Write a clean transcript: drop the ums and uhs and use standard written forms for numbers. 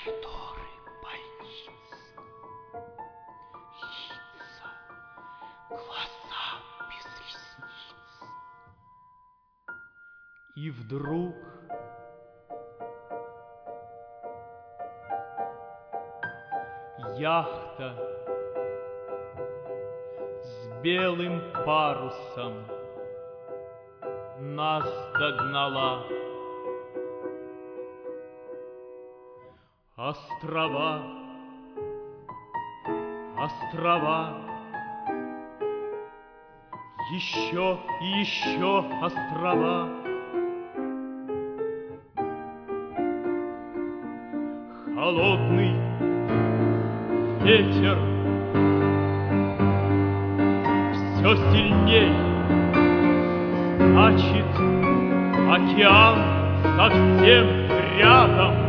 коридоры больниц, лица, глаза без ресниц. И вдруг яхта с белым парусом нас догнала. Острова, острова, еще и еще острова. Холодный ветер все сильней, значит, океан совсем рядом.